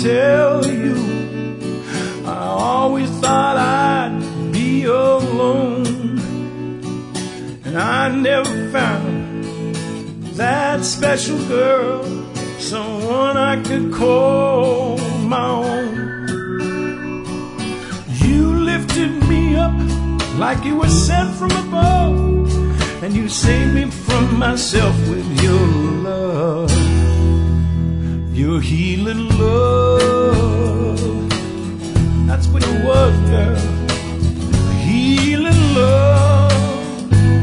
tell you, I always thought I'd be alone, and I never found that special girl, someone I could call my own. You lifted me up like you were sent from above, and you saved me from myself with your love, your healing love. That's what it was, girl, healing love.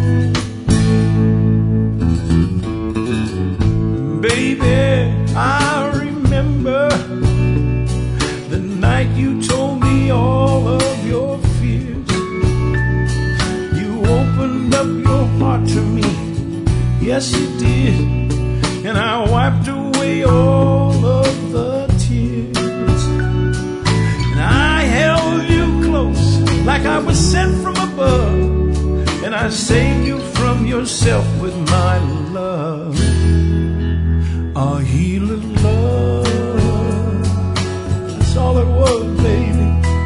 Baby, I remember the night you told me all of your fears. You opened up your heart to me, yes you did, and I wiped away all of the tears. And I held you close like I was sent from above, and I saved you from yourself with my love, our healing love. That's all it was, baby,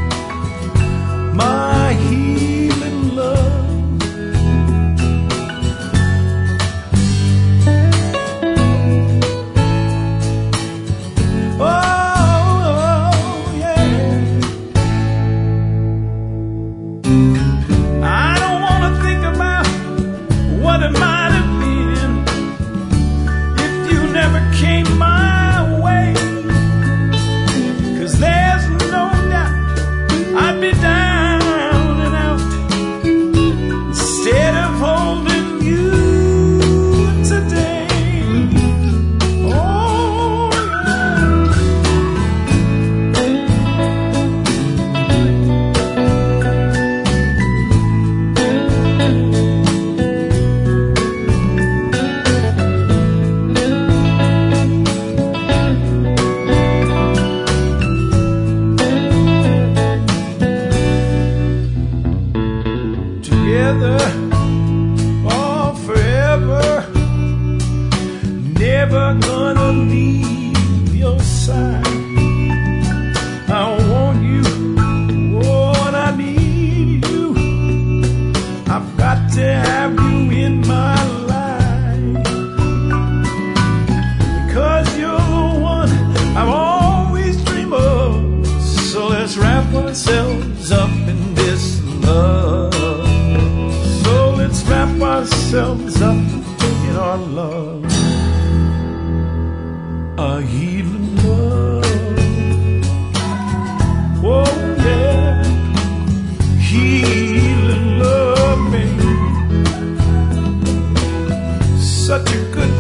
my healing love. Ourselves up in our love, a healing love. Oh yeah, healing love, baby. Such a good